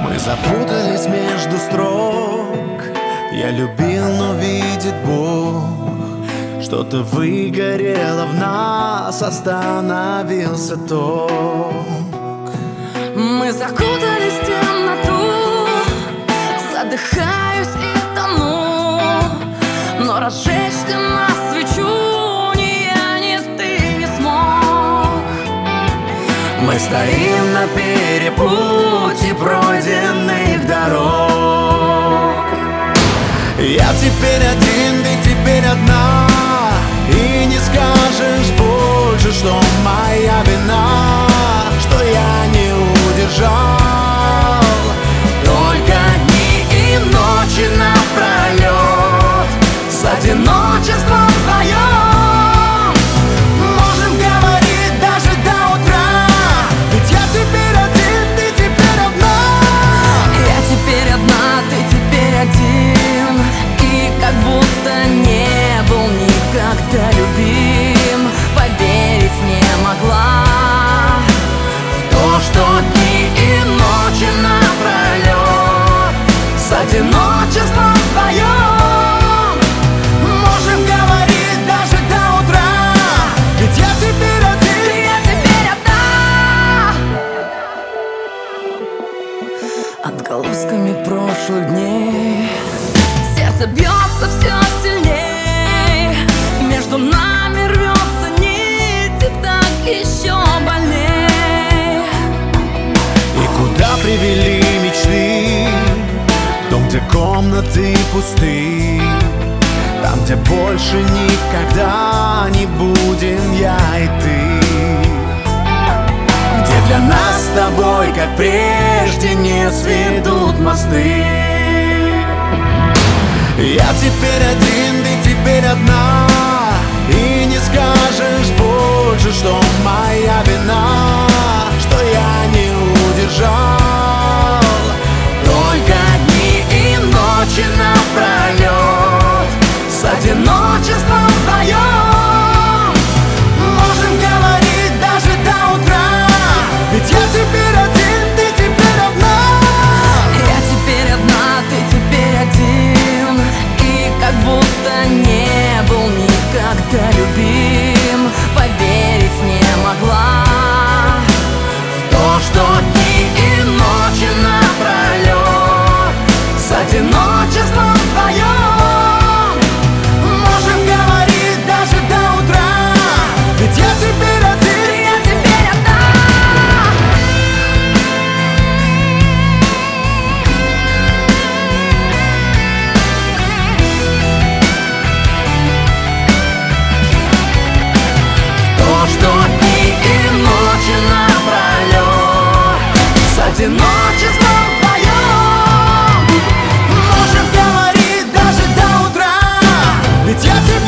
Мы запутались между строк. Я любил, но видит Бог, что-то выгорело в нас, остановился ток. Мы закутались в темноту, задыхаюсь и тону, но разжечь для нас свечу ни я, ни ты не смог. Мы стоим на перепутье пройденных дорог. Я теперь один, ты теперь одна, и не скажешь больше, что моя вина, что я не удержал. Только дни и ночи напролет с одиночеством вдвоем можем говорить даже до утра. Ведь я теперь один, ты теперь одна. Я теперь одна, ты теперь один, и как будто не был никогда любим. Поверить не могла в то, что дни и ночи напролет с одиночеством вдвоем Можем говорить даже до утра. Ведь я теперь один, я теперь одна. Отголосками прошлых дней сердце бьется все сильней, между нами рвется нить, и так еще больней. и куда привели мечты? В дом, где комнаты пусты, там, где больше никогда не будем я и ты, где для нас с тобой, как прежде, не сведут мосты. Я теперь один, ты теперь одна, и не скажешь больше, что моя вина, что я не удержал. Только дни и ночи напролет с одиночеством вдвоем можем говорить даже до утра. Ведь я теперь один, ты теперь одна. Я теперь одна, ты теперь один, и как будто не был никогда любим. Поверить не могла в то, что дни и ночи напролет с одиночеством вдвоем Можем говорить даже до утра. Ведь я теперь один, я теперь одна. то, что дни и ночи напролет с одиночеством вдвоем можем говорить даже до утра. Ведь я теперь